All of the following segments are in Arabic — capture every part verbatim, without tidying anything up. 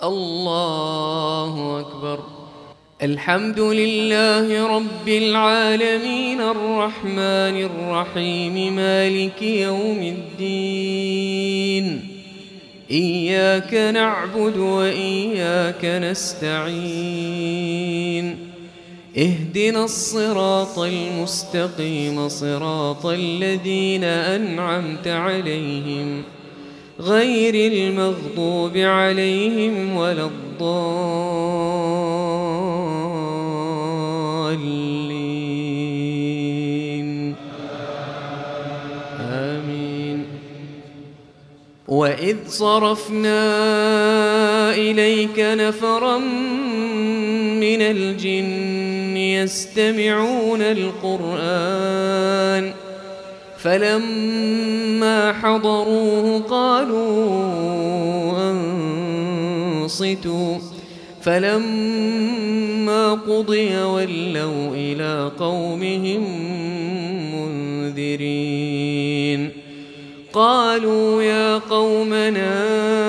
الله أكبر. الحمد لله رب العالمين الرحمن الرحيم مالك يوم الدين. إياك نعبد وإياك نستعين. اهدنا الصراط المستقيم صراط الذين أنعمت عليهم غير المغضوب عليهم ولا الضالين آمين. وإذ صرفنا إليك نفرا من الجن يستمعون القرآن فلما حضروه قالوا أنصتوا فلما قضي ولوا إلى قومهم منذرين. قالوا يا قومنا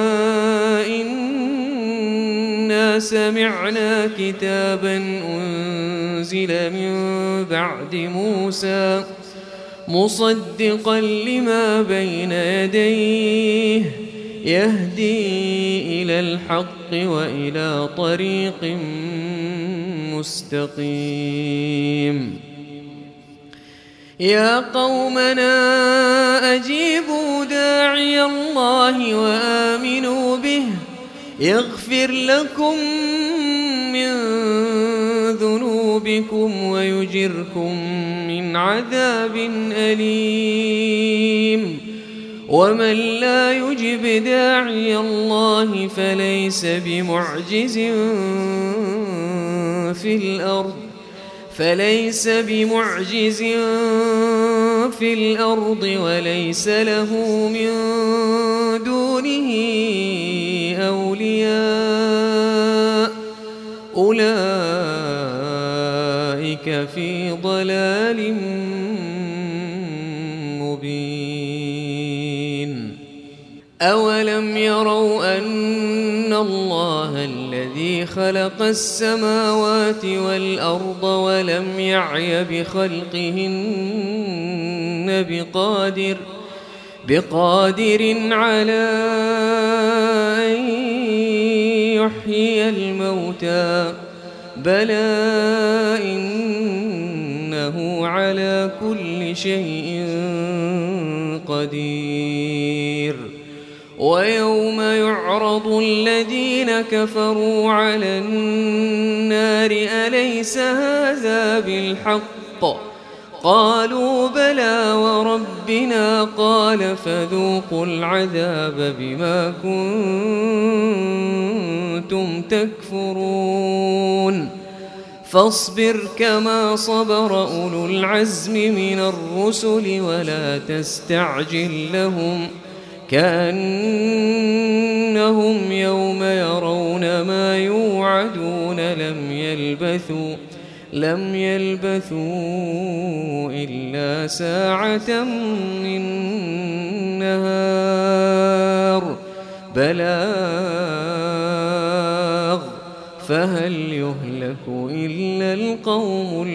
إنا سمعنا كتابا أنزل من بعد موسى مصدقا لما بين يديه يهدي إلى الحق وإلى طريق مستقيم. يا قومنا أجيبوا داعي الله وآمنوا به يغفر لكم من ذنوبكم ويجركم من عذاب أليم. ومن لا يجب داعي الله فليس بمعجز في الأرض فليس بمعجز في الأرض وليس له من دونه أولياء أولئك في ضلال مبين. أولم يروا أن الله الذي خلق السماوات والأرض ولم يعي بخلقهن بقادر بقادر على أن يحيي الموتى بلى إنه على كل شيء قدير. ويوم يعرض الذين كفروا على النار أليس هذا بالحق قالوا بلى وربنا قال فذوقوا العذاب بما كنتم تكفرون. فاصبر كما صبر أولو العزم من الرسل ولا تستعجل لهم كأنهم يوم يرون ما يوعدون لم يلبثوا لم يلبثوا إلا ساعة من نهار بلاغ فهل يهلك إلا القوم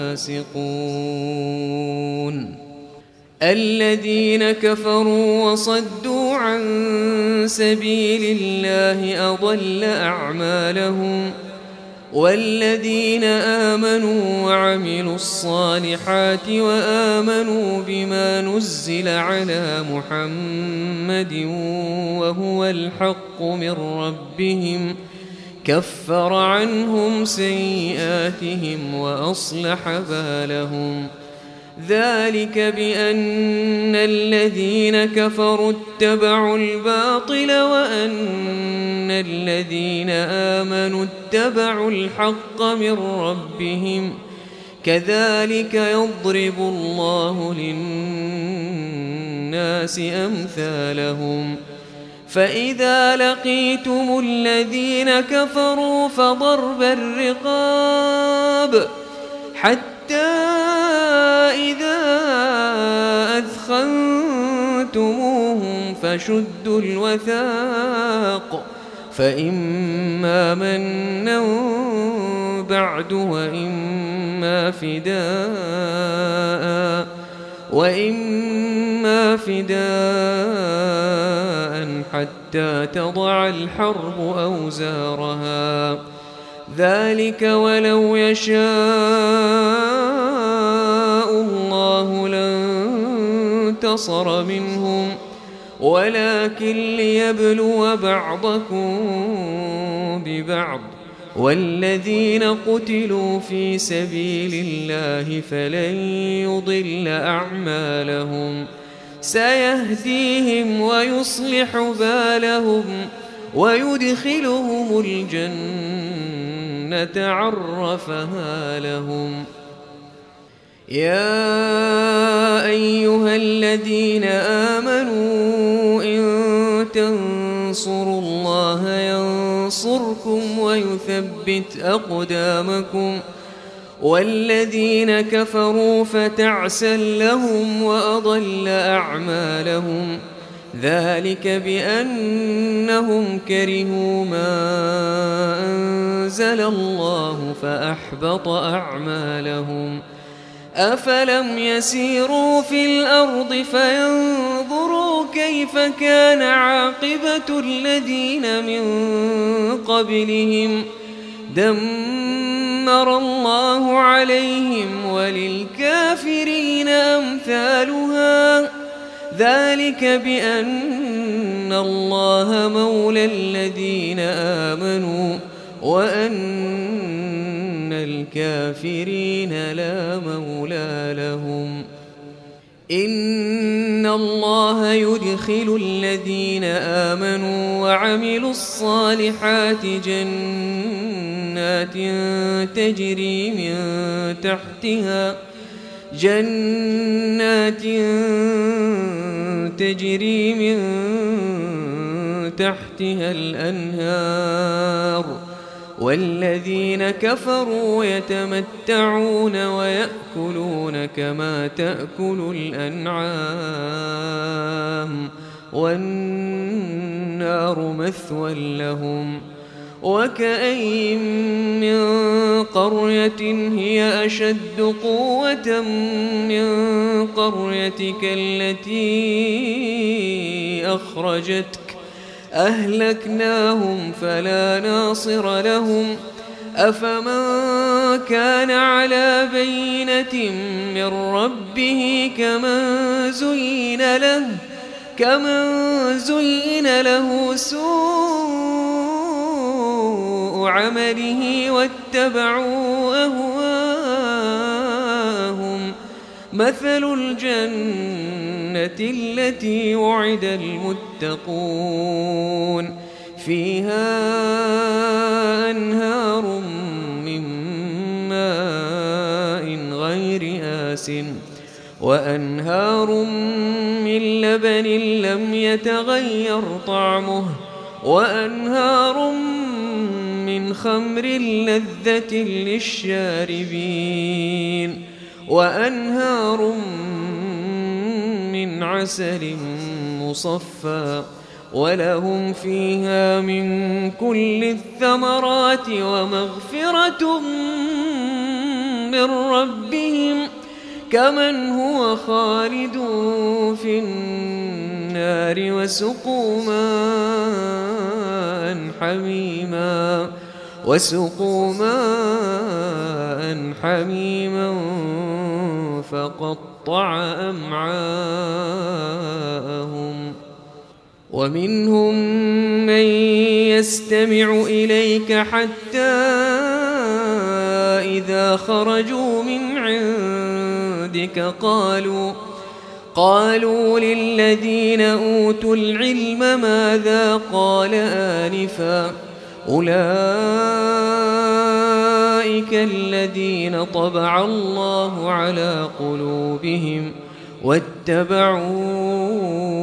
الفاسقون. الذين كفروا وصدوا عن سبيل الله أضل أعمالهم والذين آمنوا وعملوا الصالحات وآمنوا بما نزل على محمد وهو الحق من ربهم كفر عنهم سيئاتهم وأصلح بالهم. ذلك بأن الذين كفروا اتبعوا الباطل وأن الذين آمنوا اتبعوا الحق من ربهم كذلك يضرب الله للناس أمثالهم. فإذا لقيتم الذين كفروا فضرب الرقاب حتى إذا أثخنتموهم فشدوا الوثاق فإما منا بعد وإما فداء وإما فداء حتى تضع الحرب أوزارها ذلك ولو يشاء الله لانتصر منهم ولكن ليبلو بعضكم ببعض والذين قتلوا في سبيل الله فلن يضل أعمالهم سيهديهم ويصلح بالهم ويدخلهم الجنة عرفها لهم. يا أيها الذين آمنوا إن تنصروا الله ينصركم ويثبت أقدامكم والذين كفروا فتعسا لهم وأضل أعمالهم ذلك بأنهم كرهوا ما أنزل الله فأحبط أعمالهم. أفلم يسيروا في الأرض فينظروا كيف كان عاقبة الذين من قبلهم دمر الله عليهم وللكافرين أمثالها ذلك بأن الله مولى الذين آمنوا وأن الكافرين لا مولى لهم. إن الله يدخل الذين آمنوا وعملوا الصالحات جنات تجري من تحتها جنات تجري من تحتها الأنهار والذين كفروا يتمتعون ويأكلون كما تأكل الأنعام والنار مثوى لهم. وكأين من قرية هي أشد قوة من قريتك التي أخرجتك أهلكناهم فلا ناصر لهم. أفمن كان على بينة من ربه كمن زين له كمن زين له سوء عمله واتبعوا أهواءهم. مثل الجنة التي وعد المتقون فيها أنهار من ماء غير آسٍ وأنهار من لبن لم يتغير طعمه وأنهار من خمر لذة للشاربين وأنهار من عسل مصفى ولهم فيها من كل الثمرات ومغفرة من ربهم كمن هو خالد في النار وسقوا ماء حميما وسقوا ماء حميما فقطع أمعاءهم. ومنهم من يستمع إليك حتى إذا خرجوا من عندك قالوا قالوا للذين أوتوا العلم ماذا قال آنفا أولئك الذين طبع الله على قلوبهم واتبعوا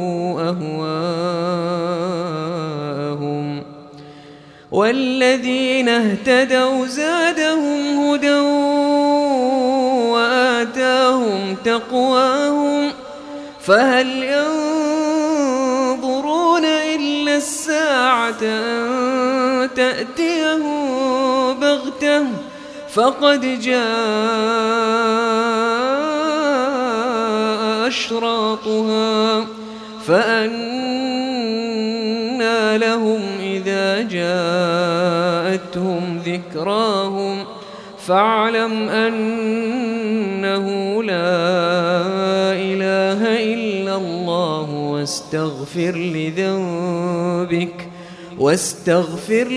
أهواءهم. والذين اهتدوا زادهم هدى وآتاهم تقواهم فهل ينظرون إلا الساعة الساعة أن تأتيهم بغتة فقد جاء أشراطها فأنى لهم إذا جاءتهم ذكراهم فاعلم أنه لا إله إلا الله واستغفر لذنبك واستغفر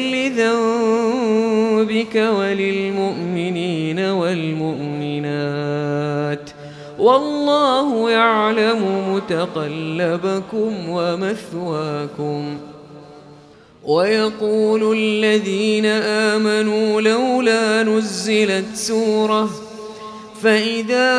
لذنبك وللمؤمنين والمؤمنات والله يعلم متقلبكم ومثواكم. ويقول الذين آمنوا لولا نزلت سورة فإذا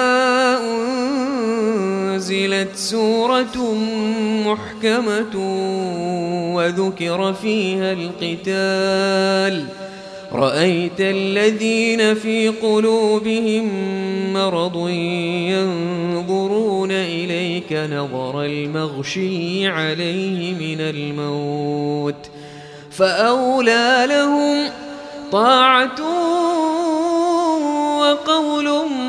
أنزلت سورة محكمة وذكر فيها القتال رأيت الذين في قلوبهم مرض ينظرون إليك نظر المغشي عليه من الموت فأولى لهم طاعة وقول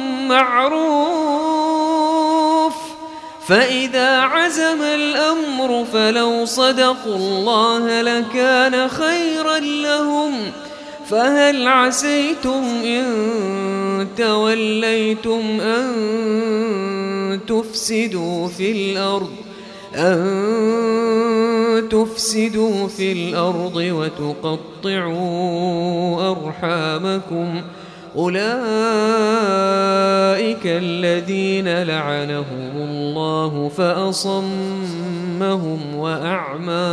معروف فإذا عزم الأمر فلو صدقوا الله لكان خيرا لهم فهل عسيتم إن توليتم أن تفسدوا في الأرض أن تفسدوا في الأرض وتقطعوا أرحامكم أولئك الذين لعنهم الله فأصمهم وأعمى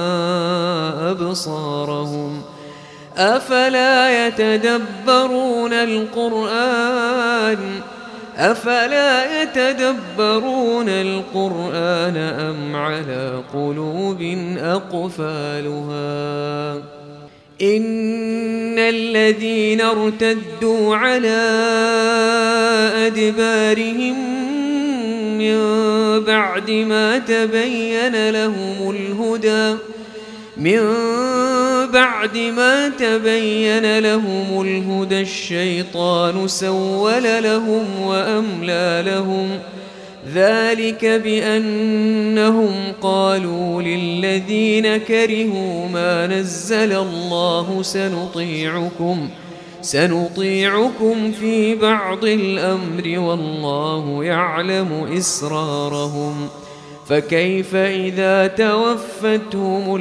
أبصارهم أفلا يتدبرون القرآن أفلا يتدبرون القرآن أم على قلوب أقفالها إن الذين ارتدوا على أدبارهم من بعد ما تبين لهم الهدى من بعد ما تبين لهم الهدى الشيطان سول لهم وأملى لهم ذلك بأنهم قالوا للذين كرهوا ما نزل الله سنطيعكم سنطيعكم في بعض الأمر والله يعلم إسرارهم فكيف إذا توفتهم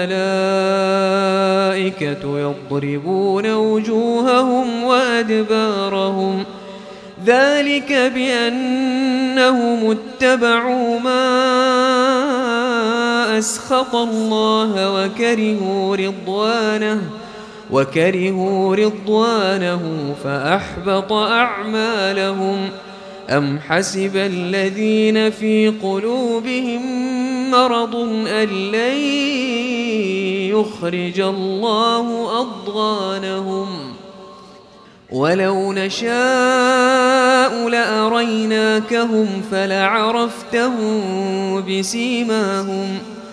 الملائكة يضربون وجوههم وأدبارهم ذلك بأنهم اتبعوا ما أسخط الله وكرهوا رضوانه وكرهوا رضوانه فأحبط أعمالهم أم حسب الذين في قلوبهم مرض أن لن يخرج الله أضغانهم ولو نشاء لأريناكهم فلعرفتهم بسيماهم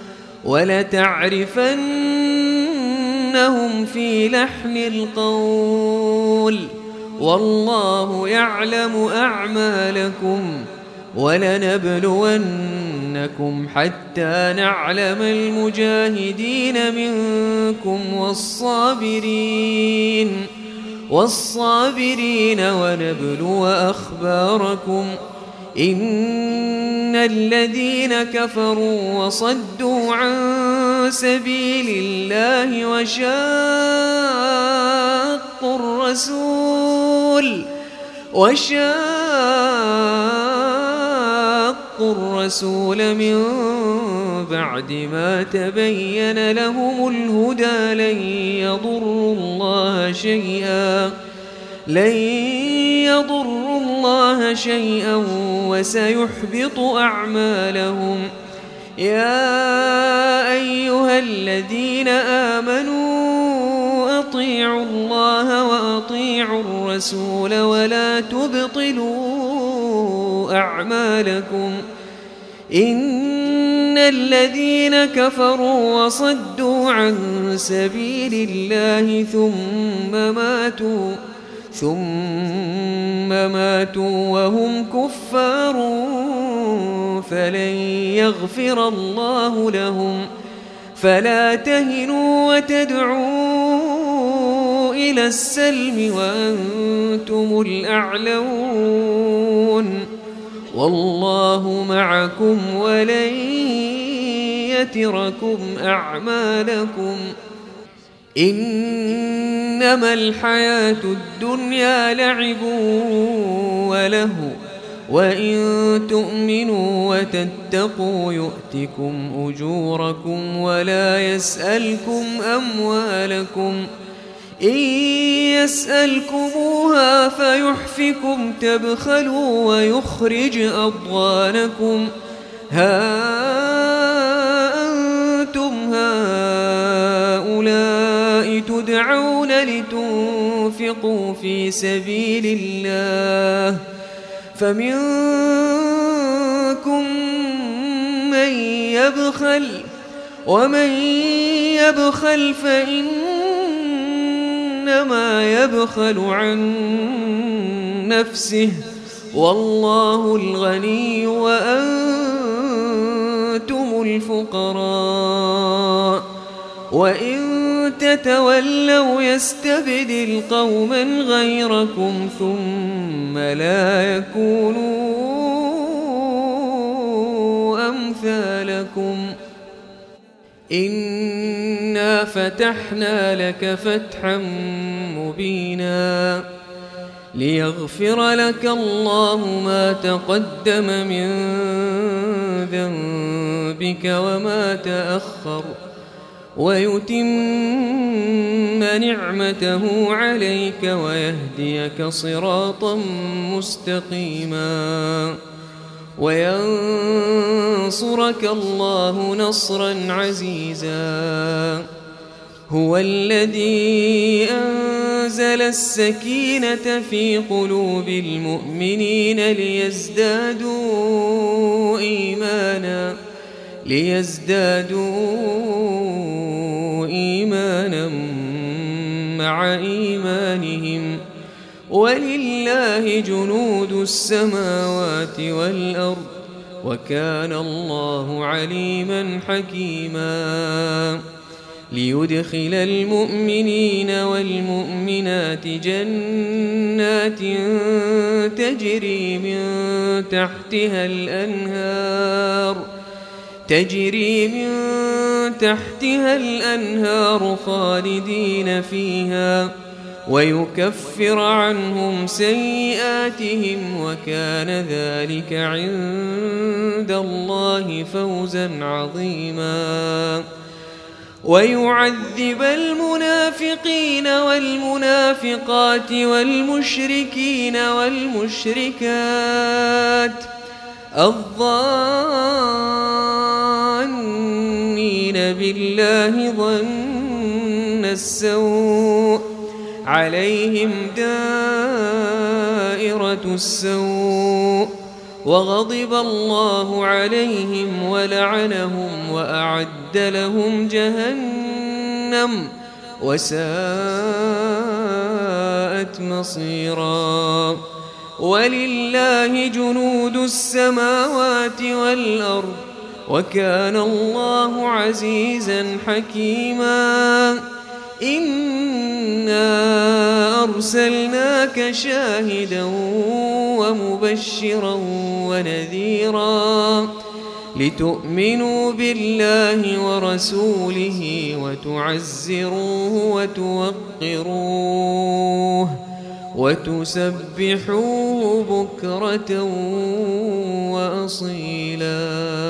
ولتعرفنهم في لحن القول والله يعلم أعمالكم ولنبلونكم حتى نعلم المجاهدين منكم والصابرين والصابرين ونبلو أخباركم إن الذين كفروا وصدوا عن سبيل الله وشاقوا الرسول وشاقوا الرسول من بعد ما تبين لهم الهدى لن يضروا الله شيئا لن يضروا الله شيئا وسيحبط أعمالهم يا أيها الذين آمنوا أطيعوا الله وأطيعوا الرسول ولا تبطلوا أعمالكم إن الذين كفروا وصدوا عن سبيل الله ثم ماتوا ثم ماتوا وهم كفار فلن يغفر الله لهم فلا تهنوا وتدعوا إلى السلم وأنتم الأعلون والله معكم ولن يتركم أعمالكم إنما الحياة الدنيا لعب ولهو وإن تؤمنوا وتتقوا يؤتكم أجوركم ولا يسألكم أموالكم إن يسألكموها فيحفكم تبخلوا ويخرج أضغانكم ها أنتم هؤلاء تدعون لتنفقوا في سبيل الله فمنكم من يبخل ومن يبخل فإنما يبخل عن نفسه والله الغني وأنتم الفقراء وإن تتولوا يستبدل قوما غيركم ثم لا يكونوا أمثالكم إنا فتحنا لك فتحا مبينا ليغفر لك الله ما تقدم من ذنبك وما تأخر ويتم نعمته عليك ويهديك صراطا مستقيما وينصرك الله نصرا عزيزا هو الذي أنزل السكينة في قلوب المؤمنين ليزدادوا إيمانا ليزدادوا إيمانا مع إيمانهم ولله جنود السماوات والأرض وكان الله عليما حكيما ليدخل المؤمنين والمؤمنات جنات تجري من تحتها الأنهار تجري من تحتها الأنهار خالدين فيها ويكفر عنهم سيئاتهم وكان ذلك عند الله فوزا عظيما ويعذب المنافقين والمنافقات والمشركين والمشركات الظانين بالله ظن السوء عليهم دائرة السوء وغضب الله عليهم ولعنهم وأعد لهم جهنم وساءت مصيرا ولله جنود السماوات والأرض وكان الله عزيزا حكيما إنا أرسلناك شاهدا ومبشرا ونذيرا لتؤمنوا بالله ورسوله وتعزروه وتوقروه وتسبحوه بكرة وأصيلا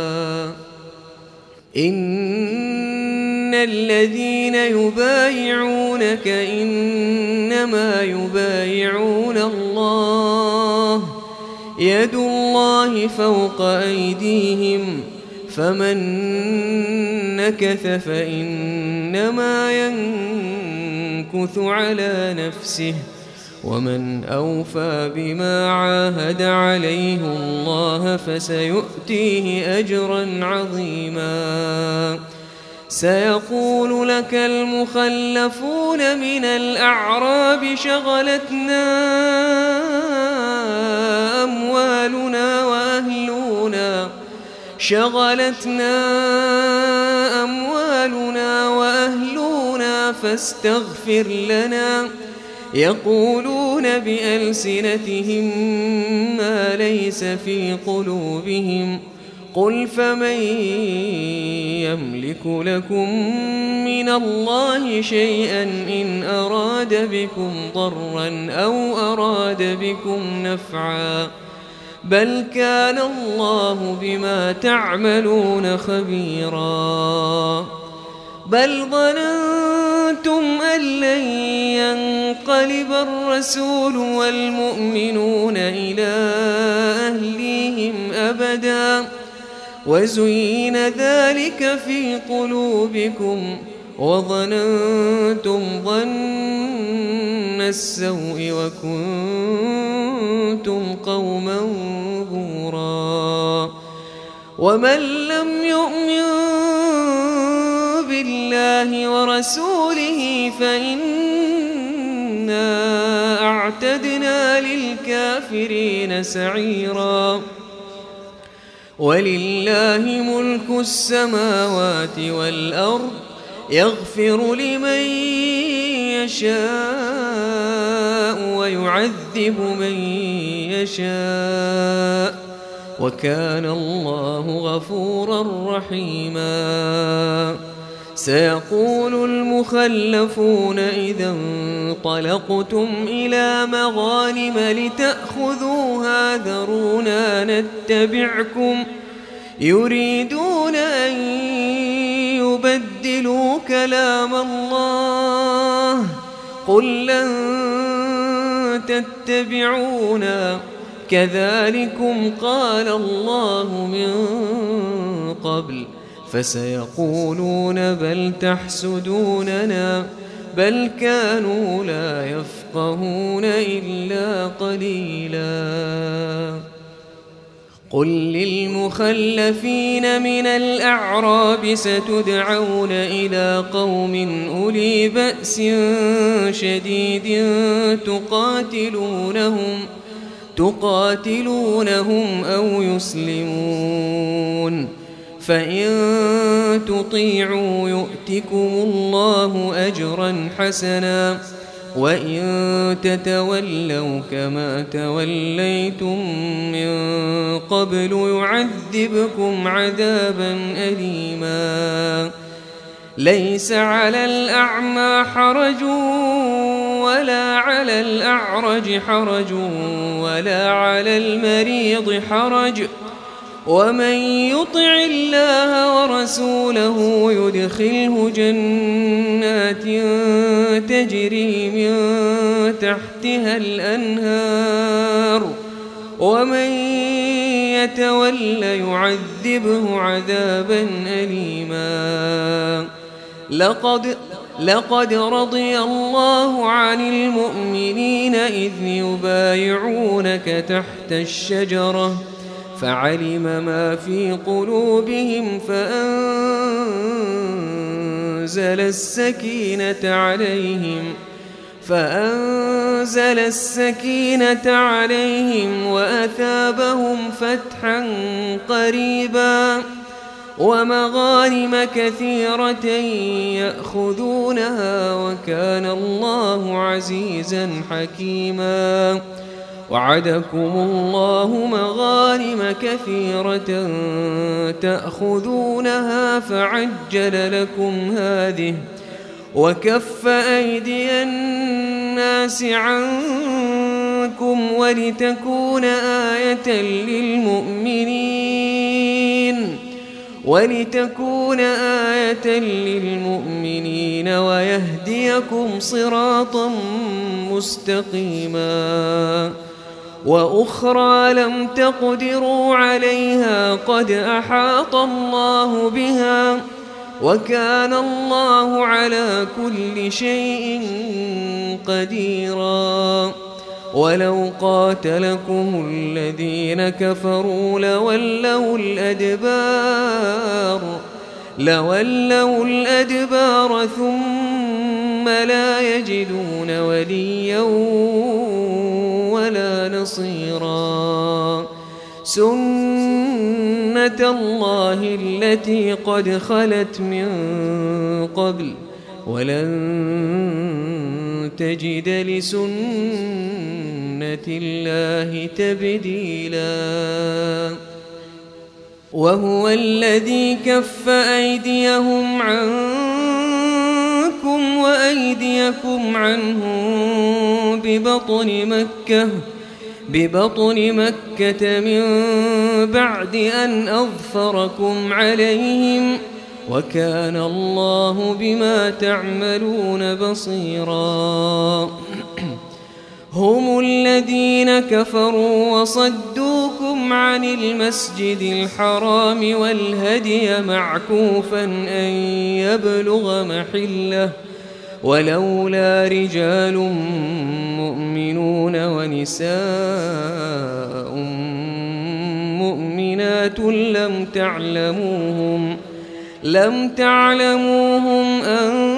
إن الذين يبايعونك إنما يبايعون الله يد الله فوق أيديهم فمن نكث فإنما ينكث على نفسه ومن أوفى بما عاهد عليه الله فسيؤتيه أجرا عظيما. سيقول لك المخلفون من الأعراب شغلتنا أموالنا وأهلنا شغلتنا أموالنا وأهلنا فاستغفر لنا. يقولون بألسنتهم ما ليس في قلوبهم. قل فمن يملك لكم من الله شيئا إن أراد بكم ضرا أو أراد بكم نفعا بل كان الله بما تعملون خبيرا. بل ظننتم أن لن ينقلب الرسول والمؤمنون إلى أهليهم أبدا وزين ذلك في قلوبكم وظننتم ظن السوء وكنتم قوما بورا. ومن لم يؤمن بالله ورسوله فإنا أعتدنا للكافرين سعيرا. ولله ملك السماوات والأرض يغفر لمن يشاء ويعذب من يشاء وكان الله غفورا رحيما. سيقول المخلفون إذا انطلقتم إلى مغانم لتأخذوها ذرونا نتبعكم يريدون أن يبدلوا كلام الله قل لن تتبعونا كذلكم قال الله من قبل فسيقولون بل تحسدوننا بل كانوا لا يفقهون إلا قليلا. قل للمخلفين من الأعراب ستدعون إلى قوم أولي بأس شديد تقاتلونهم تقاتلونهم أو يسلمون فإن تطيعوا يؤتكم الله أجرا حسنا وإن تتولوا كما توليتم من قبل يعذبكم عذابا أليما. ليس على الأعمى حرج ولا على الأعرج حرج ولا على المريض حرج ومن يطع الله ورسوله يدخله جنات تجري من تحتها الأنهار ومن يتول يعذبه عذابا أليما. لقد لقد رضي الله عن المؤمنين إذ يبايعونك تحت الشجرة فعلم ما في قلوبهم فأنزل السكينة عليهم فأنزل السكينة عليهم وأثابهم فتحا قريبا ومغانم كثيرة يأخذونها وكان الله عزيزا حكيما. وعدكم الله مغانم كثيرة تأخذونها فعجل لكم هذه وكف أيدي الناس عنكم ولتكون آية للمؤمنين ولتكون آية للمؤمنين ويهديكم صراطا مستقيما. وأخرى لم تقدروا عليها قد أحاط الله بها وكان الله على كل شيء قديرا. ولو قاتلكم الذين كفروا لولوا الأدبار لولوا الأدبار ثم لا يجدون وليا ولا نصيرا سنة الله التي قد خلت من قبل ولن تجد لسنة الله تبديلا وهو الذي كف أيديهم عنكم وأيديكم عنهم ببطن مكة ببطن مكة من بعد أن أظفركم عليهم وكان الله بما تعملون بصيرا هم الذين كفروا وصدوكم عن المسجد الحرام والهدي معكوفا أن يبلغ محله ولولا رجال مؤمنون ونساء مؤمنات لم تعلموهم لم تعلموهم أن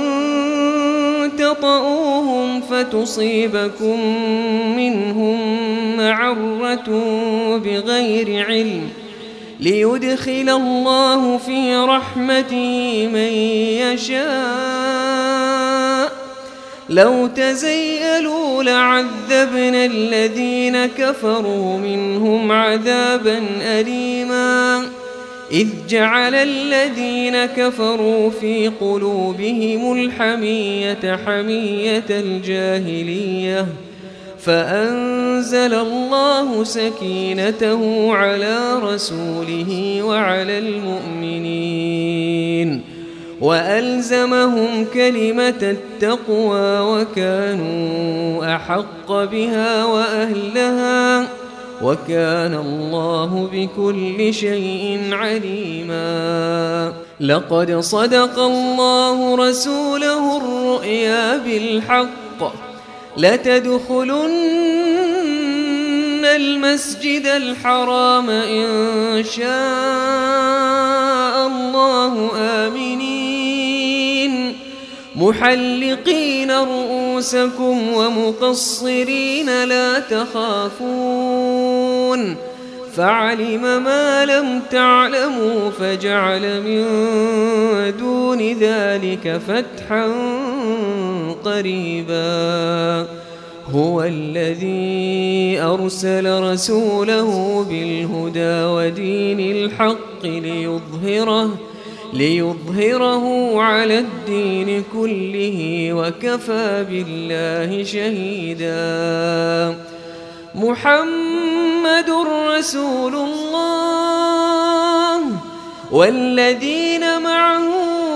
تطؤوهم فتصيبكم منهم معرة بغير علم ليدخل الله في رحمته من يشاء لو تزيلوا لعذبنا الذين كفروا منهم عذابا أليما إذ جعل الذين كفروا في قلوبهم الحمية حمية الجاهلية فأنزل الله سكينته على رسوله وعلى المؤمنين وألزمهم كلمة التقوى وكانوا أحق بها وأهلها وكان الله بكل شيء عليما لقد صدق الله رسوله الرؤيا بالحق لتدخلن المسجد الحرام إن شاء الله آمنين محلقين رؤوسكم ومقصرين لا تخافون فعلم ما لم تعلموا فجعل من دون ذلك فتحا قريبا هو الذي أرسل رسوله بالهدى ودين الحق ليظهره ليظهره على الدين كله وكفى بالله شهيدا محمد رسول الله والذين معه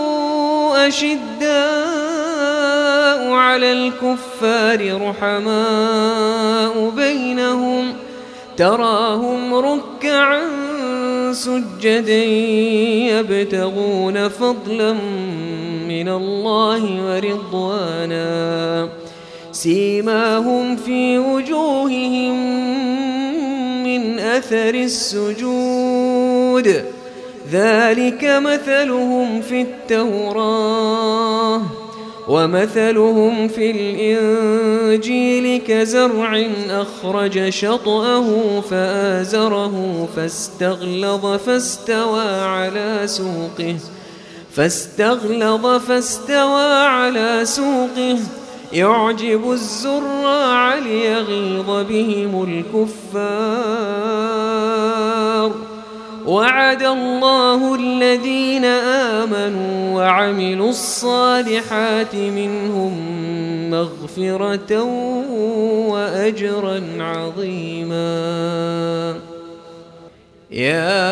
أشداء على الكفار رحماء بينهم تراهم ركعا سجدا يبتغون فضلا من الله ورضوانا سيماهم في وجوههم من أثر السجود ذلك مثلهم في التوراة ومثلهم في الإنجيل كزرع أخرج شطأه فآزره فاستغلظ فاستوى على سوقه فاستغلظ فاستوى على سوقه يعجب الزراع ليغيظ بهم الكفار وعد الله الذين آمنوا وعملوا الصالحات منهم مغفرة وأجرا عظيما يا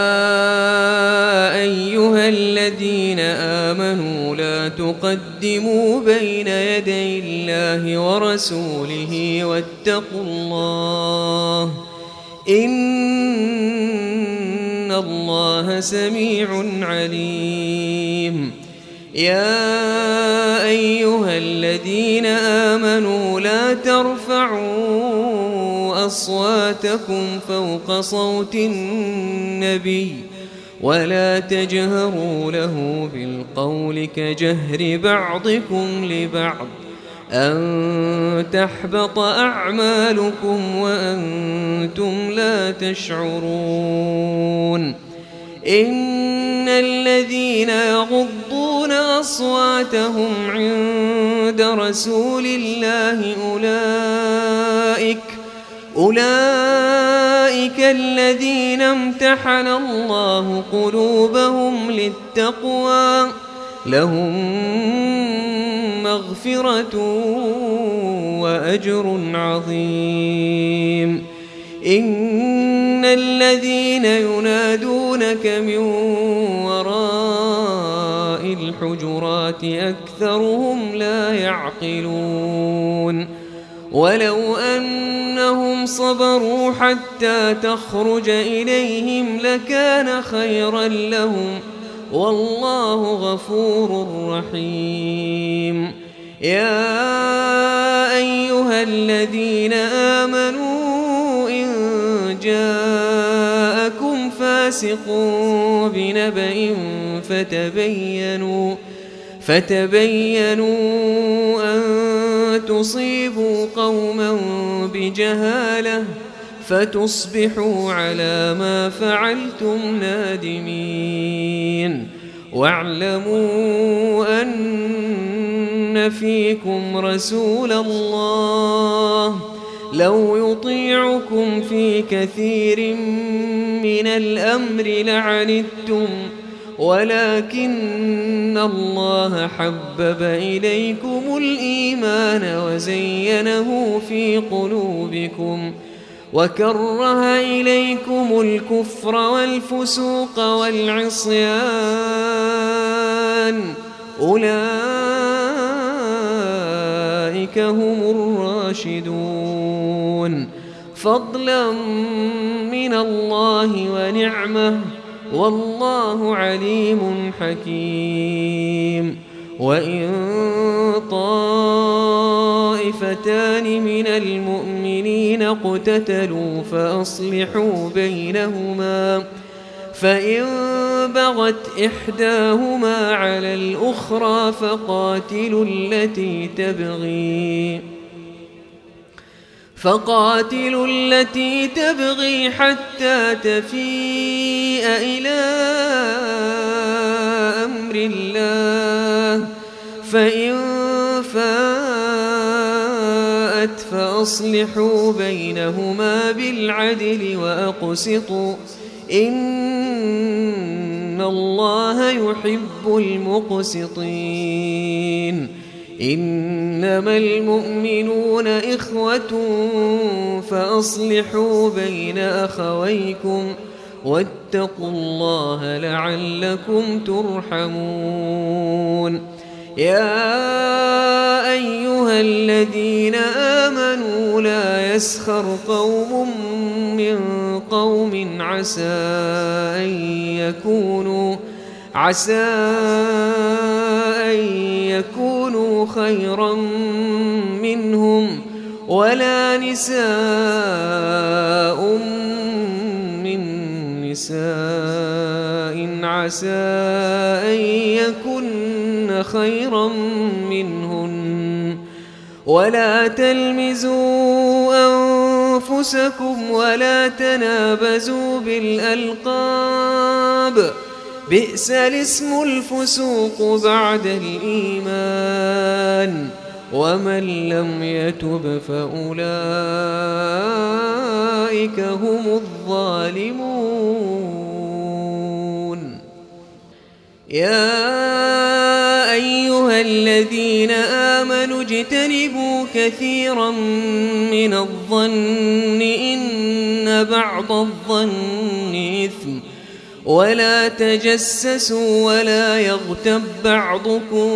أيها الذين آمنوا لا تقدموا بين يدي الله ورسوله واتقوا الله إن الله سميع عليم يا أيها الذين آمنوا لا ترفعوا أصواتكم فوق صوت النبي ولا تجهروا له بالقول كجهر بعضكم لبعض أن تحبط أعمالكم وأنتم لا تشعرون إن الذين يغضون أصواتهم عند رسول الله أولئك أولئك الذين امتحن الله قلوبهم للتقوى لهم مغفرة وأجر عظيم إن الذين ينادونك من وراء الحجرات أكثرهم لا يعقلون ولو أنهم صبروا حتى تخرج إليهم لكان خيرا لهم والله غفور رحيم يا أيها الذين آمنوا إن جاءكم فاسق بنبأ فتبينوا فتبينوا أن تصيبوا قوما بجهالة فتصبحوا على ما فعلتم نادمين واعلموا أن فيكم رسول الله لو يطيعكم في كثير من الأمر لعنتم ولكن الله حبب إليكم الإيمان وزينه في قلوبكم وكره إليكم الكفر والفسوق والعصيان أولئك هم الراشدون فضلا من الله ونعمة والله عليم حكيم وإن طائفتان من المؤمنين اقتتلوا فأصلحوا بينهما فإن بغت إحداهما على الأخرى فقاتلوا التي تبغي فقاتلوا التي تبغي حتى تفيء إلى أمر الله فإن فاءت فأصلحوا بينهما بالعدل وأقسطوا إن الله يحب المقسطين إنما المؤمنون إخوة فأصلحوا بين أخويكم واتقوا الله لعلكم ترحمون يا أيها الذين آمنوا لا يسخر قوم من قوم عسى أن يكونوا عسى أن يكونوا خيرا منهم ولا نساء من نساء عسى أن يكن خيرا منهن ولا تلمزوا أنفسكم ولا تنابزوا بالألقاب بئس الاسم الفسوق بعد الإيمان ومن لم يتب فأولئك هم الظالمون يا أيها الذين آمنوا اجتنبوا كثيرا من الظن إن بعض الظن إثم ولا تجسسوا ولا يغتب بعضكم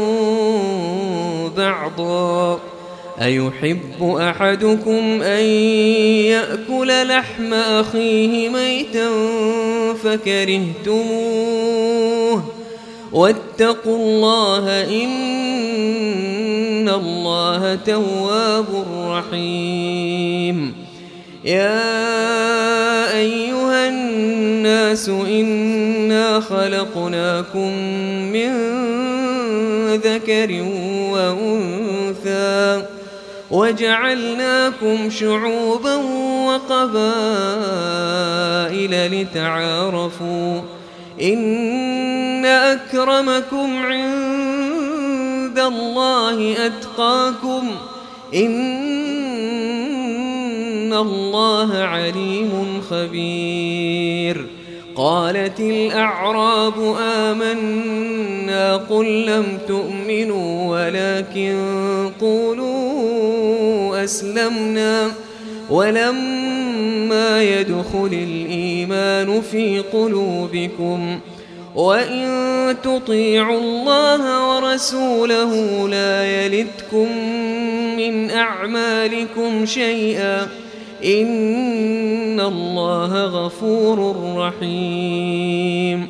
بعضا أيحب أحدكم أن يأكل لحم أخيه ميتا فكرهتموه واتقوا الله إن الله تواب رحيم. يا أيها الناس إنا خلقناكم من ذكر وأنثى وجعلناكم شعوبا وقبائل لتعارفوا إن أكرمكم عند الله أتقاكم إن الله عليم خبير. قالت الأعراب آمنا قل لم تؤمنوا ولكن قولوا أسلمنا ولما يدخل الإيمان في قلوبكم وإن تطيعوا الله ورسوله لا يلتكم من أعمالكم شيئا إن الله غفور رحيم.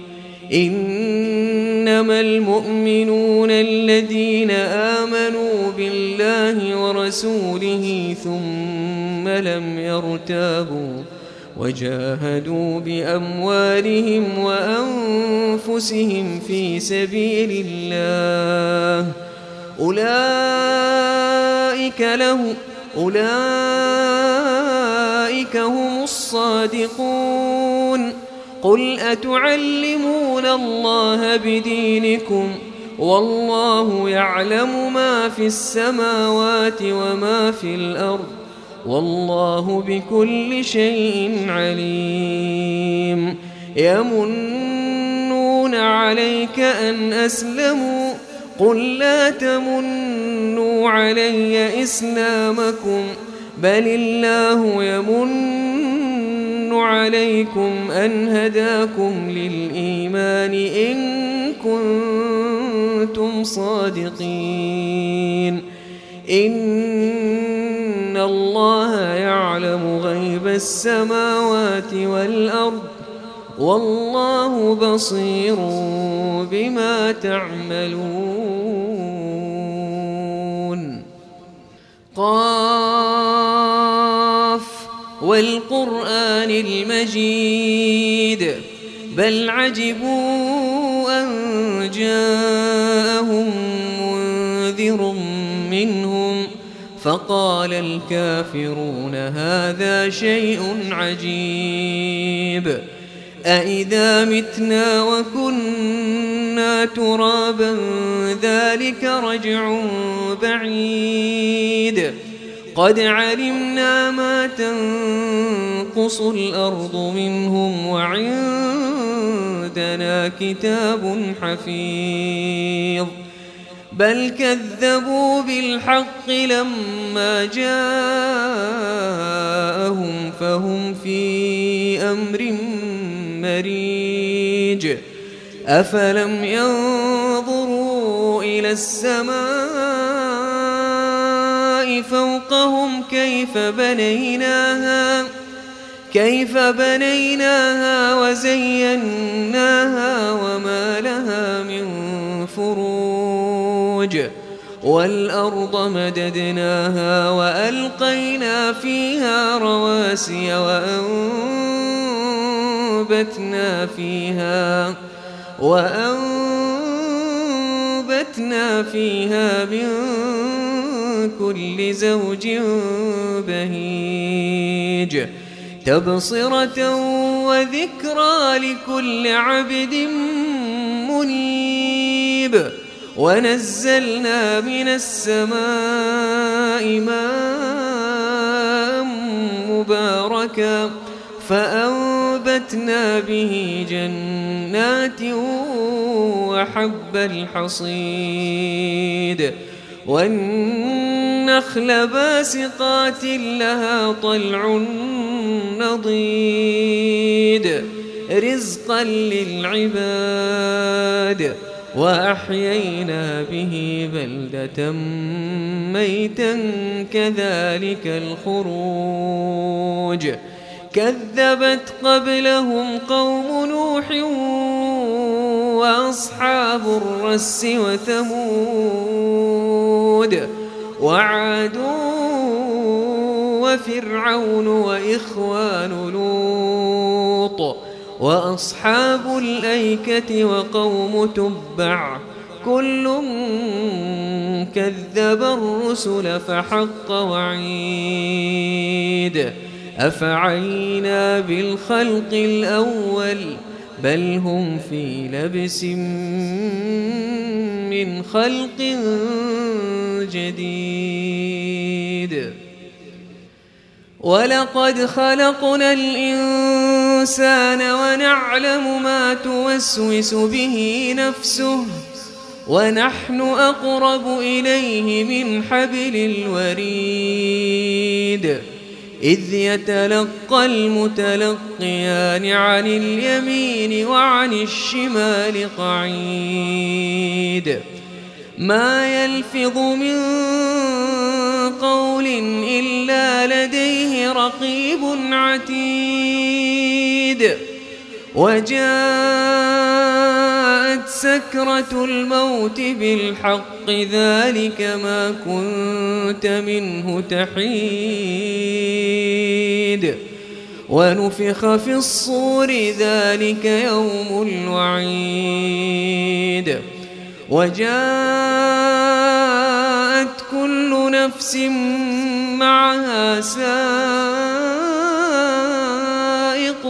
إنما المؤمنون الذين آمنوا بالله ورسوله ثم لم يرتابوا وجاهدوا بأموالهم وأنفسهم في سبيل الله أولئك لهم أولئك هم الصادقون. قل أتعلمون الله بدينكم والله يعلم ما في السماوات وما في الأرض والله بكل شيء عليم. يمنون عليك أن أسلموا قل لا تمنوا علي إسلامكم بل الله يمن عليكم أن هداكم للإيمان إن كنتم صادقين. إن الله يعلم غيب السماوات والأرض والله بصير بما تعملون. قاف والقرآن المجيد بل عجبوا أن جاءهم منذر منهم فقال الكافرون هذا شيء عجيب أإذا متنا وكنا ترابا ذلك رجع بعيد قد علمنا ما تنقص الأرض منهم وعندنا كتاب حفيظ بل كذبوا بالحق لما جاءهم فهم في أمر مريج أفلم ينظروا إلى السماء فوقهم كيف بنيناها كيف بنيناها وزيناها وما لها من فروج والأرض مددناها وألقينا فيها رواسي وأنبتنا فيها وأنبتنا فيها من كل زوج بهيج تبصرة وذكرى لكل عبد منيب ونزلنا من السماء ماء مباركا فأنبتنا به جنات وحب الحصيد والنخل باسقات لها طلع نضيد رزقا للعباد وأحيينا به بلدة ميتا كذلك الخروج كذبت قبلهم قوم نوح وأصحاب الرس وثمود وعاد وفرعون وإخوان لوط وأصحاب الأيكة وقوم تبع كل كذب الرسل فحق وعيد أفعينا بالخلق الأول بل هم في لبس من خلق جديد ولقد خلقنا الإنسان ونعلم ما توسوس به نفسه ونحن أقرب إليه من حبل الوريد إذ يتلقى المتلقيان عن اليمين وعن الشمال قعيد ما يلفظ من قول إلا لديه رقيب عتيد وجاءت سكرة الموت بالحق ذلك ما كنت منه تحيد ونفخ في الصور ذلك يوم الوعيد وجاءت كل نفس معها سائق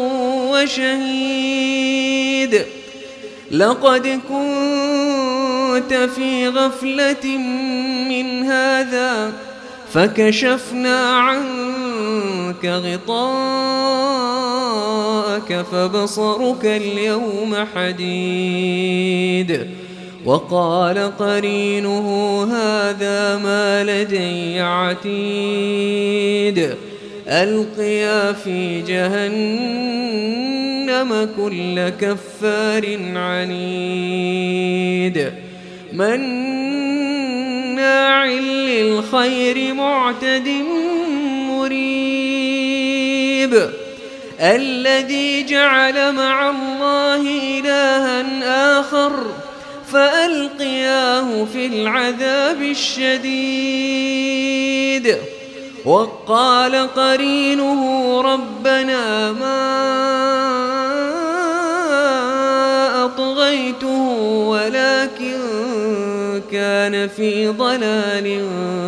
وشهيد لقد كنت في غفلة من هذا فكشفنا عنك غطاءك فبصرك اليوم حديد وقال قرينه هذا ما لدي عتيد ألقيا في جهنم كل كفار عنيد مناع للخير معتد مريب الذي جعل مع الله إلها آخر فألقياه في العذاب الشديد وقال قرينه ربنا ما أطغيته ولكن كان في ضلال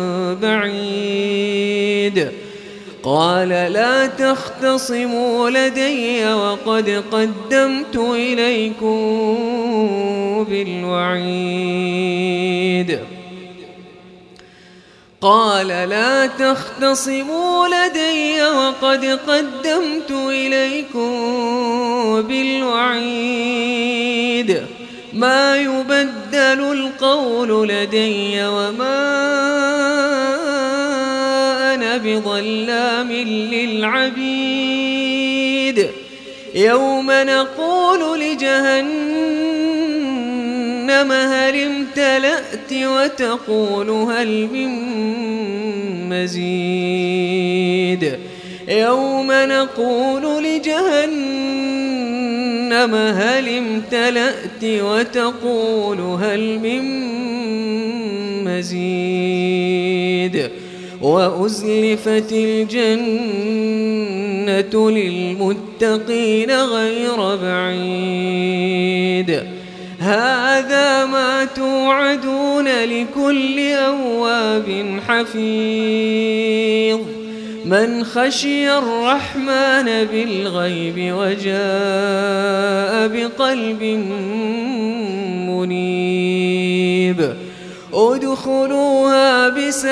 بعيد قال لا تختصموا لدي وقد قدمت إليكم بالوعيد قال لا تختصموا لدي وقد قدمت إليكم بالوعيد ما يبدل القول لدي وما أنا بظلام للعبيد يوم نقول لجهنم هل امتلأت وتقول هل من مزيد يوم نقول لجهنم هل امتلأت وتقول هل من مزيد وأزلفت الجنة للمتقين غير بعيد هذا ما توعدون لكل أواب حفيظ من خشي الرحمن بالغيب وجاء بقلب منيب ادخلوها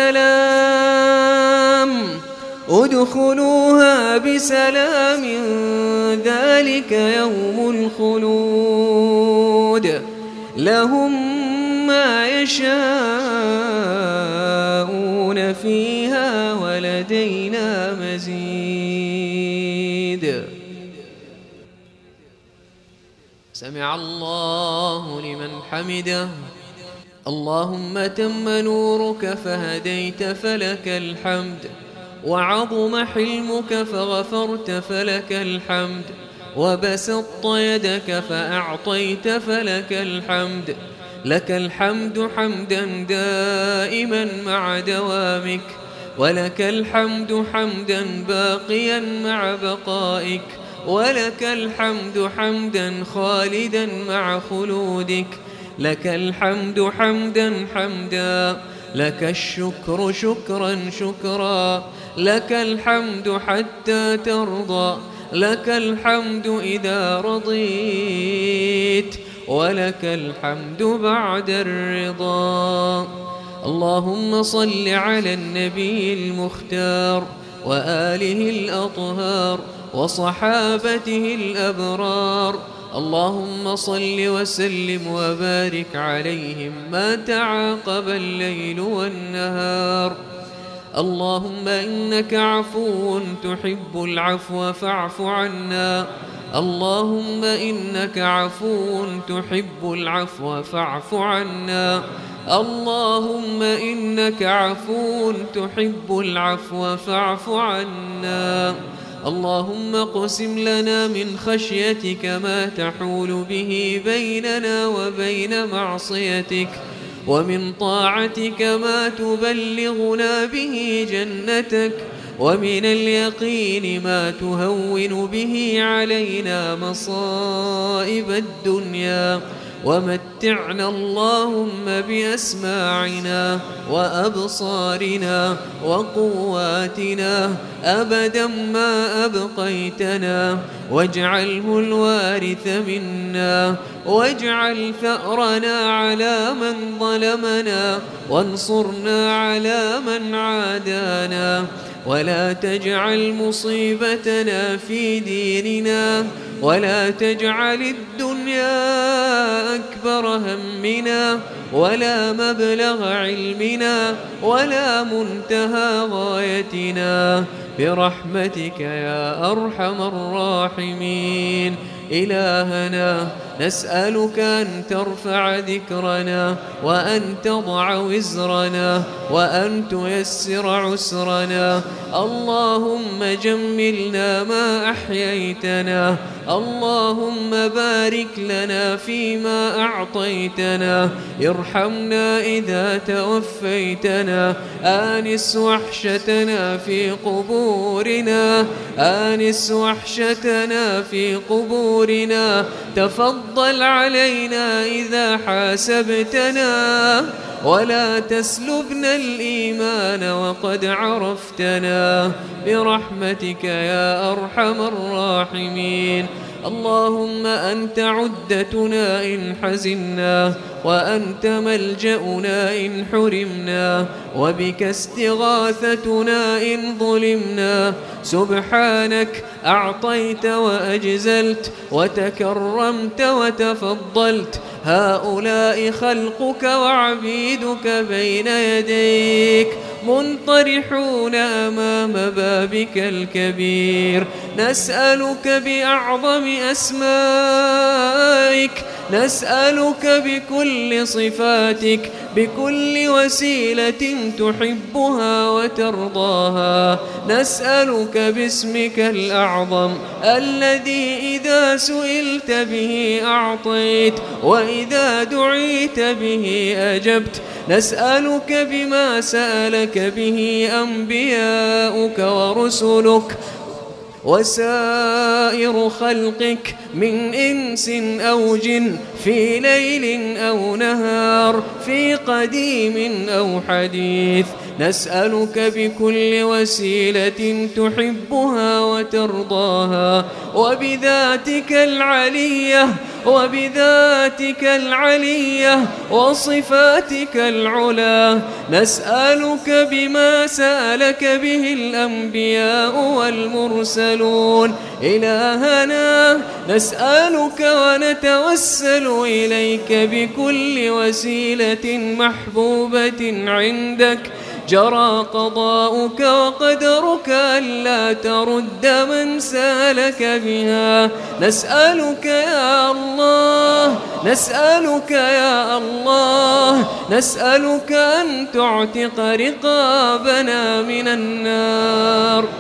بسلام ادخلوها بسلام ذلك يوم الخلود لهم ما يشاءون فيها ولدينا مزيد سمع الله لمن حمده اللهم تم نورك فهديت فلك الحمد وعظم حلمك فغفرت فلك الحمد وبسطت يدك فأعطيت فلك الحمد. لك الحمد حمدا دائما مع دوامك، ولك الحمد حمدا باقيا مع بقائك، ولك الحمد حمدا خالدا مع خلودك. لك الحمد حمدا حمدا، لك الشكر شكرا شكرا، لك الحمد حتى ترضى، لك الحمد إذا رضيت، ولك الحمد بعد الرضا. اللهم صل على النبي المختار وآله الأطهار وصحابته الأبرار. اللهم صل وسلم وبارك عليهم ما تعاقب الليل والنهار. اللهم إنك عفو تحب العفو فاعف عنا. اللهم إنك عفو تحب العفو فاعف عنا. اللهم إنك عفو تحب العفو فاعف عنا. اللهم اقسم لنا من خشيتك ما تحول به بيننا وبين معصيتك، ومن طاعتك ما تبلغنا به جنتك، ومن اليقين ما تهون به علينا مصائب الدنيا. ومتعنا اللهم بأسماعنا وأبصارنا وقواتنا أبدا ما أبقيتنا، واجعله الوارث منا، واجعل ثأرنا على من ظلمنا، وانصرنا على من عادانا، ولا تجعل مصيبتنا في ديننا، ولا تجعل الدنيا أكبر همنا، ولا مبلغ علمنا، ولا منتهى غايتنا، برحمتك يا أرحم الراحمين. إلهنا نسألك أن ترفع ذكرنا، وأن تضع وزرنا، وأن تيسر عسرنا. اللهم جملنا ما أحييتنا، اللهم بارك لنا فيما أعطيتنا، ارحمنا إذا توفيتنا، آنس وحشتنا في قبورنا، آنس وحشتنا في قبورنا، تفضل علينا إذا حاسبتنا، ولا تسلبنا الإيمان وقد عرفتنا، برحمتك يا أرحم الراحمين. اللهم أنت عدتنا إن حزنا، وأنت ملجأنا إن حرمنا، وبك استغاثتنا إن ظلمنا. سبحانك أعطيت وأجزلت، وتكرمت وتفضلت. هؤلاء خلقك وعبيدك بين يديك، منطرحون أمام بابك الكبير. نسألك بأعظم أسمائك، نسألك بكل صفاتك، بكل وسيلة تحبها وترضاها. نسألك باسمك الأعظم الذي إذا سئلت به أعطيت، وإذا دعيت به أجبت. نسألك بما سألك به أنبياؤك ورسلك وسائر خلقك من إنس أو جن، في ليل أو نهار، في قديم أو حديث. نسألك بكل وسيلة تحبها وترضاها، وبذاتك العلية، وبذاتك العلية وصفاتك العلا. نسألك بما سألك به الأنبياء والمرسلون. إلهنا نسألك ونتوسل إليك بكل وسيلة محبوبة عندك جرى قضاؤك وقدرك ألا ترد من سألك بها. نسألك يا الله، نسألك يا الله، نسألك أن تعتق رقابنا من النار.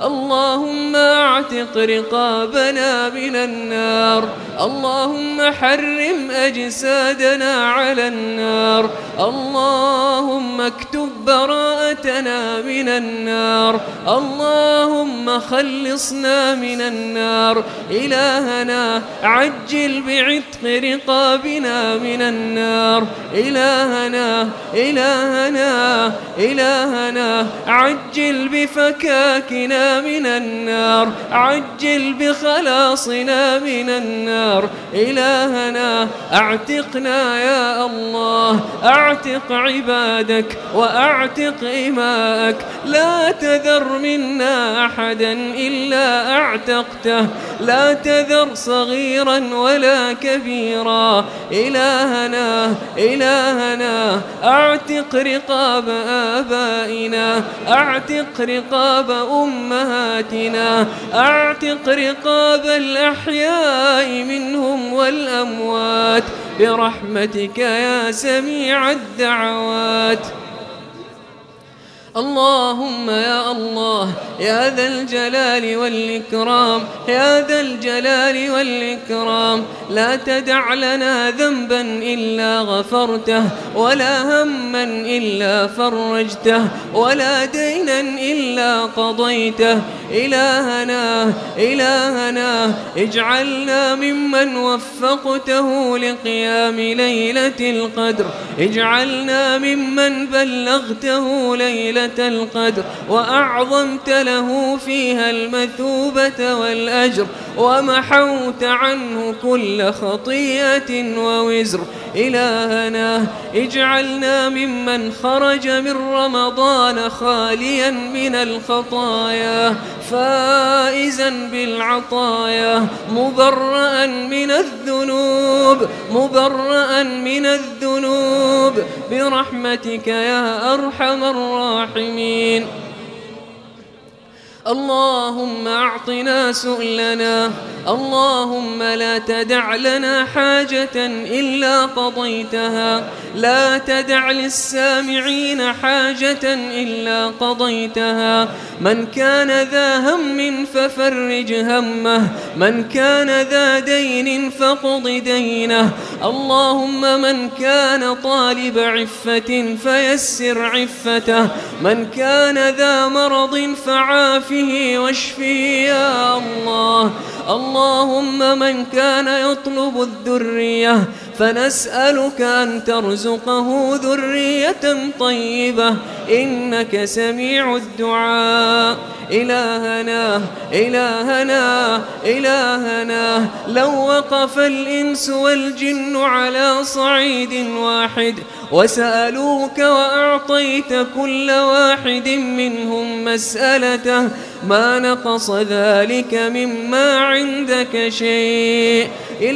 اللهم اعتق رقابنا من النار. اللهم حرم أجسادنا على النار. اللهم اكتب براءتنا من النار. اللهم خلصنا من النار. إلهنا عجل بعتق رقابنا من النار. إلهنا إلهنا إلهنا عجل بفكاكنا من النار. عجل بخلاصنا من النار. إلهنا اعتقنا يا الله، اعتق عبادك وأعتق إماءك. لا تذر منا أحدا إلا أعتقته، لا تذر صغيرا ولا كبيرا. إلهنا إلهنا اعتق رقاب آبائنا، اعتق رقاب أمهاتنا، اعتق رقاب الأحياء منهم والأموات برحمتك يا سميع الدعوات. اللهم يا الله يا ذا الجلال والإكرام، يا ذا الجلال والإكرام، لا تدع لنا ذنبا إلا غفرته، ولا هما إلا فرجته، ولا دينا إلا قضيته. إلهنا إلهنا اجعلنا ممن وفقته لقيام ليلة القدر، اجعلنا ممن بلغته ليلة القدر وأعظمت له فيها المثوبة والأجر، ومحوت عنه كل خطيئة ووزر. إلهنا اجعلنا ممن خرج من رمضان خاليا من الخطايا، فائزا بالعطايا، مبرأ من الذنوب، مبرأ من الذنوب برحمتك يا أرحم الراحمين. اللهم أعطنا سؤلنا، اللهم لا تدع لنا حاجة إلا قضيتها، لا تدع للسامعين حاجة إلا قضيتها. من كان ذا هم ففرج همه، من كان ذا دين فاقض دينه. اللهم من كان طالب عفة فيسر عفته، من كان ذا مرض فعافه واشفه يا الله. اللهم من كان يطلب الذرية فنسألك أن ترزقه ذرية طيبة، إنك سميع الدعاء. إلهنا إلهنا إلهنا لو وقف الإنس والجن على صعيد واحد وسألوك وأعطيت كل واحد منهم مسألته ما نقص ذلك مما عندك شيء.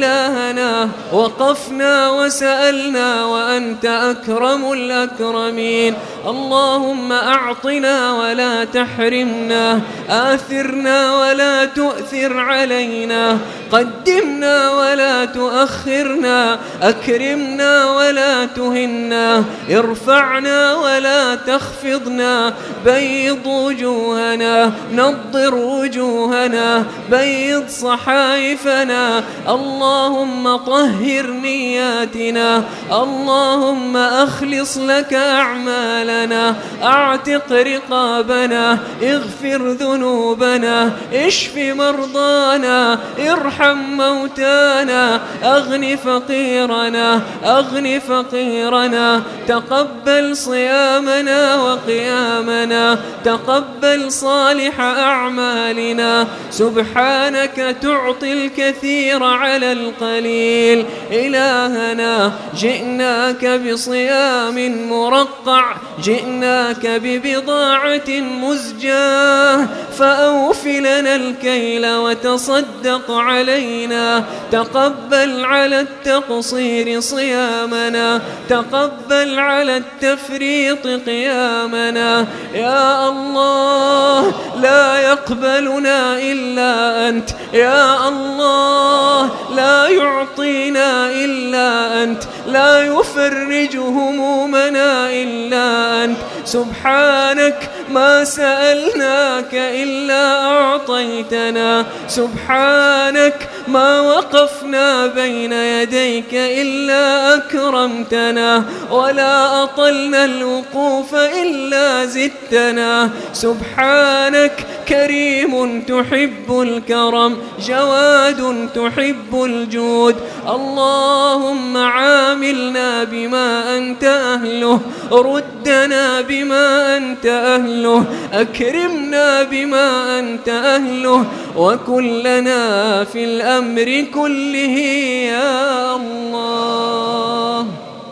إلهنا وقفنا وسألنا وأنت أكرم الأكرمين. اللهم أعطنا ولا تحرمنا، آثرنا ولا تؤثر علينا، قدمنا ولا تؤخرنا، أكرمنا ولا تهنا، ارفعنا ولا تخفضنا، بيض وجوهنا، نضر وجوهنا، بيض صحائفنا. اللهم طهر نياتنا، اللهم أخلص لك أعمالنا، أعتق رقابنا، اغفر ذنوبنا، اشف مرضانا، ارحم موتانا، أغن فقيرنا، أغن فقيرنا، تقبل صيامنا وقيامنا، تقبل صالح أعمالنا. سبحانك تعطي الكثير على القليل. إلهنا جئناك بصيام مرقع، جئناك ببضاعة مزجاة، فأوف لنا الكيل وتصدق علينا. تقبل على التقصير صيامنا، تقبل على التفريط قيامنا. يا الله لا يقبلنا إلا أنت، يا الله لا يعطينا إلا أنت، لا يفرج همومنا إلا أنت. سبحانك ما سألناك إلا أعطيتنا، سبحانك ما وقفنا بين يديك إلا أكرمتنا، ولا أطلنا الوقوف إلا زدتنا، سبحانك كريم تحب الكرم، جواد تحب الجود. اللهم عاملنا بما أنت أهله، ردنا بما أنت أهله، أكرمنا بما أنت أهله، وكن لنا في الأمر كله يا الله.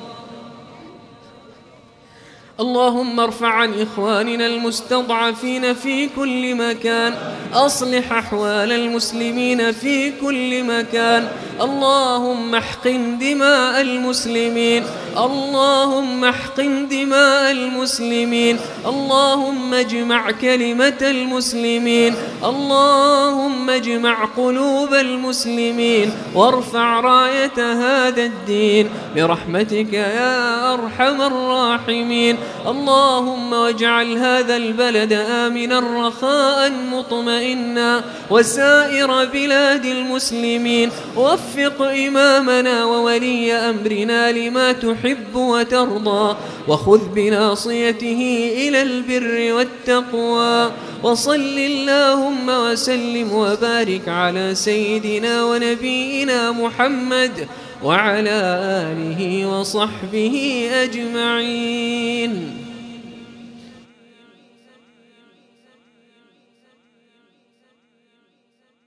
اللهم ارفع عن إخواننا المستضعفين في كل مكان، أصلح أحوال المسلمين في كل مكان. اللهم احقن دماء المسلمين، اللهم احقن دماء المسلمين، اللهم اجمع كلمة المسلمين، اللهم اجمع قلوب المسلمين، وارفع راية هذا الدين برحمتك يا أرحم الراحمين. اللهم واجعل هذا البلد آمنا رخاء مطمئنا، وسائر بلاد المسلمين. وفق إمامنا وولي أمرنا لما تحب وترضى، وخذ بناصيته إلى البر والتقوى. وصل اللهم وسلم وبارك على سيدنا ونبينا محمد وعلى آله وصحبه أجمعين.